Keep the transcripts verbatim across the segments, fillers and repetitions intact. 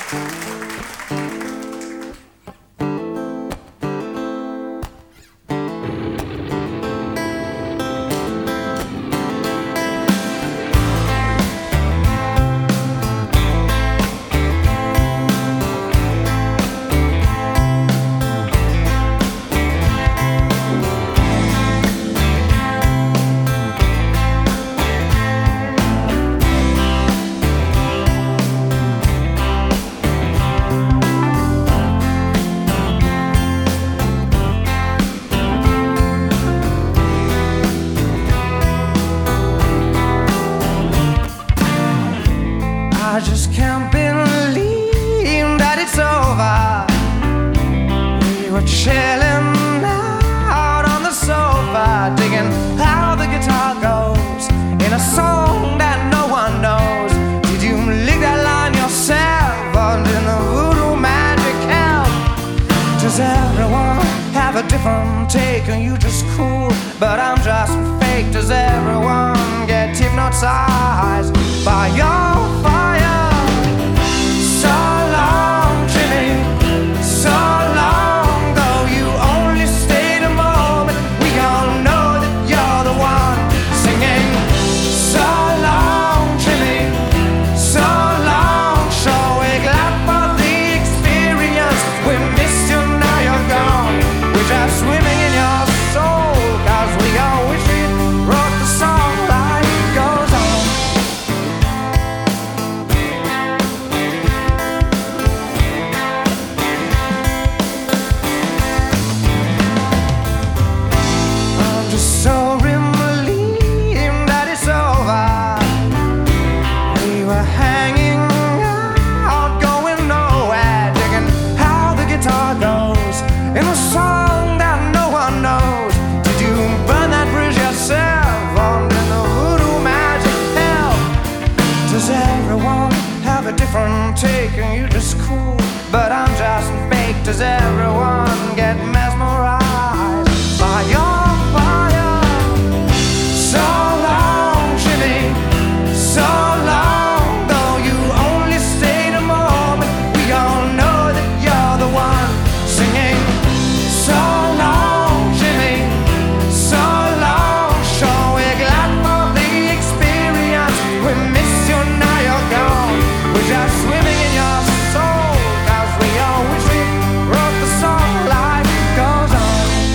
I just can't believe that it's over. We were chilling out on the sofa, digging how the guitar goes in a song that no one knows. Did you lick that line yourself, or did the voodoo magic help? Does everyone have a different take? Are you just cool, but I'm just fake? Does everyone get hypnotized by your fire? So long, Jimmy, so long, though you only stayed a moment. We all know that you're the one singing. So long, Jimmy, so long. Sure, we're glad for the experience. We missed you, now you're gone. We're just swimming in your soul, 'cause we all wish we wrote the song. Life goes on. I'm just so relieved that it's over. We were hanging out, going nowhere, digging how the guitar goes in a song that no one knows. Did you burn that bridge yourself, or did the voodoo magic help? Does everyone have a different take? And you just cool, but I'm just fake. Does everyone get mesmerized by your fire? So long, Jimmy, so long, though you only stayed a moment. We all know that you're the one singing. So long, Jimmy, so long. Sure, we're glad for the experience. We miss you, now you're gone. We're just swimming in your soul, 'cause we all wish we wrote the song. Life goes on.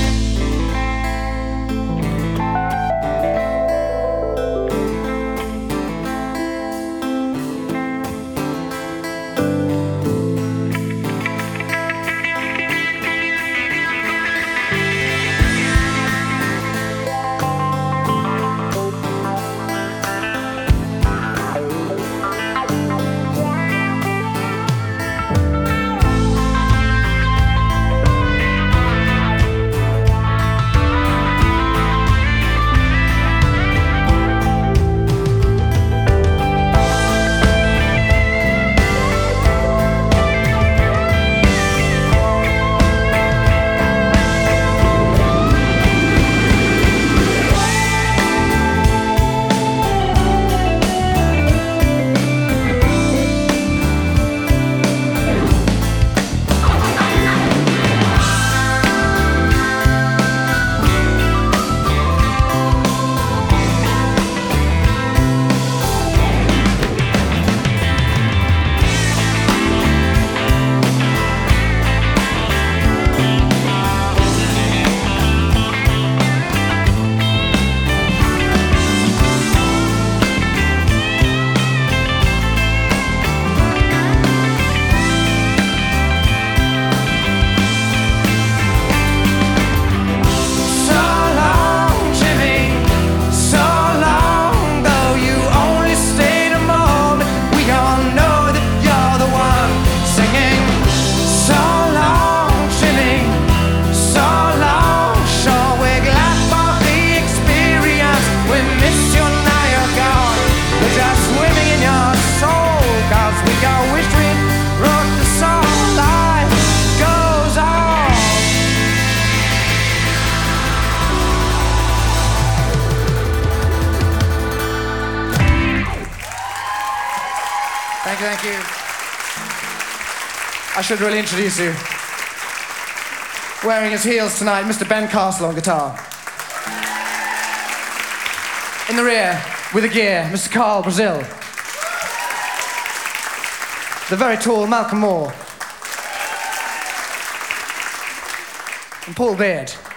So long, Jimmy, so long, though you only stayed a moment. We all know that you're the one singing. So long, Jimmy, so long. Sure, we're glad for the experience. We miss you, now you're gone. We're just swimming in your soul, 'cause we all wish we wrote the song. Life goes on. Thank you, thank you. I should really introduce you. Wearing his heels tonight, Mister Ben Castle on guitar. In the rear, with a gear, Mister Carl Brazil. The very tall Malcolm Moore. And Paul Beard.